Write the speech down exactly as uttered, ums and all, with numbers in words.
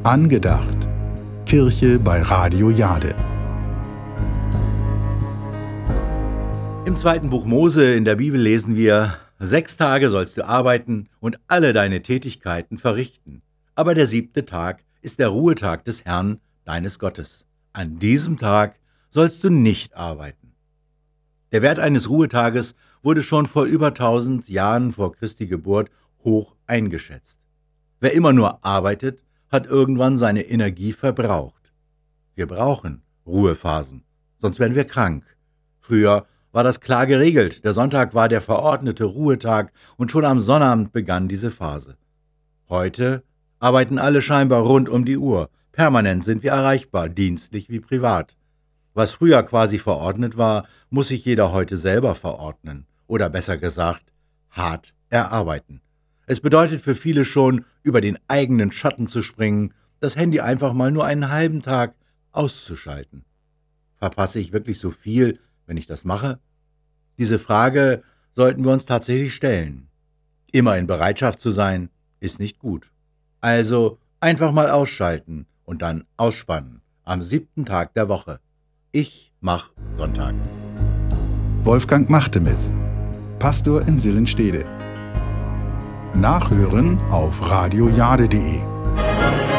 Angedacht. Kirche bei Radio Jade. Im zweiten Buch Mose in der Bibel lesen wir: Sechs Tage sollst du arbeiten und alle deine Tätigkeiten verrichten. Aber der siebte Tag ist der Ruhetag des Herrn, deines Gottes. An diesem Tag sollst du nicht arbeiten. Der Wert eines Ruhetages wurde schon vor über tausend Jahren vor Christi Geburt hoch eingeschätzt. Wer immer nur arbeitet, hat irgendwann seine Energie verbraucht. Wir brauchen Ruhephasen, sonst werden wir krank. Früher war das klar geregelt. Der Sonntag war der verordnete Ruhetag und schon am Sonnabend begann diese Phase. Heute arbeiten alle scheinbar rund um die Uhr. Permanent sind wir erreichbar, dienstlich wie privat. Was früher quasi verordnet war, muss sich jeder heute selber verordnen. Oder besser gesagt, hart erarbeiten. Es bedeutet für viele schon, über den eigenen Schatten zu springen, das Handy einfach mal nur einen halben Tag auszuschalten. Verpasse ich wirklich so viel, wenn ich das mache? Diese Frage sollten wir uns tatsächlich stellen. Immer in Bereitschaft zu sein, ist nicht gut. Also einfach mal ausschalten und dann ausspannen. Am siebten Tag der Woche. Ich mach Sonntag. Wolfgang Machtemis, Pastor in Sillenstede. Nachhören auf radiojade punkt de.